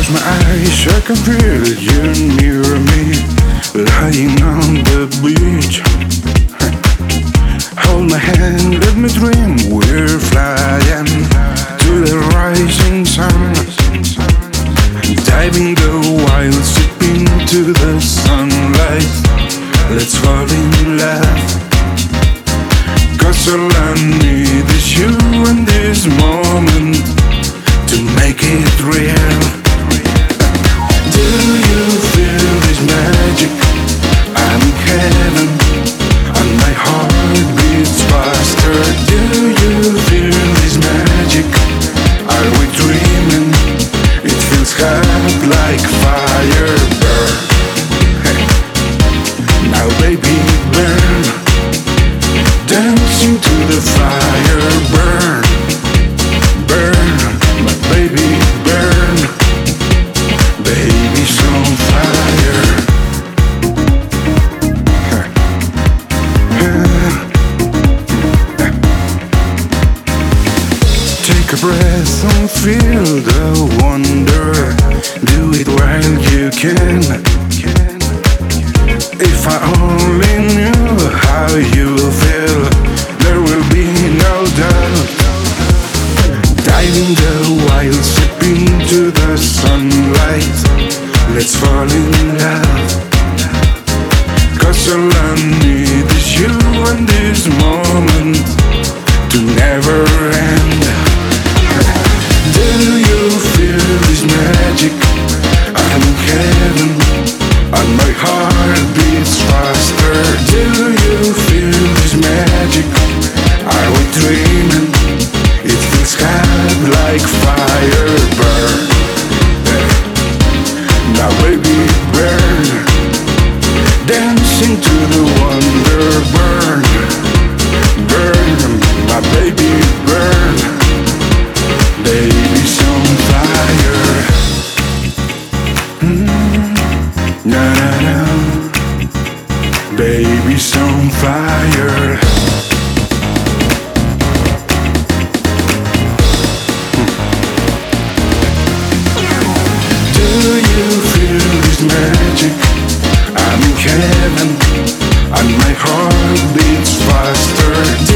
Close my eyes, I can feel you near me, lying on the beach. Hold my hand, let me dream, we're flying to the rising sun. Diving the wild, sip into the sunlight. Let's fall in love, 'cause all I need is you in this moment to make it real. Do you feel this magic? I'm in heaven and my heart beats faster. Do you feel this magic? Are we dreaming? It feels hot like fire. Burn, now baby burn, dancing to the fire. Burn, burn, my baby burn. Baby's on fire. Take a breath and feel the wonder. Do it while you can. If I only knew how you feel, there will be no doubt. Diving the wild, sip into the sunlight. Let's fall in love, 'cause all I need is you in this moment to never end. Do you feel this magic? I'm in heaven and my heart beats faster. Do you feel this magic? Are we dreaming? It feels hot like fire. Burn, now baby burn, dancing to the wonder. Burn, burn, my baby burn. Baby's on fire. Na na na. Baby's on fire. Do you feel this magic? I'm in heaven and my heart beats faster.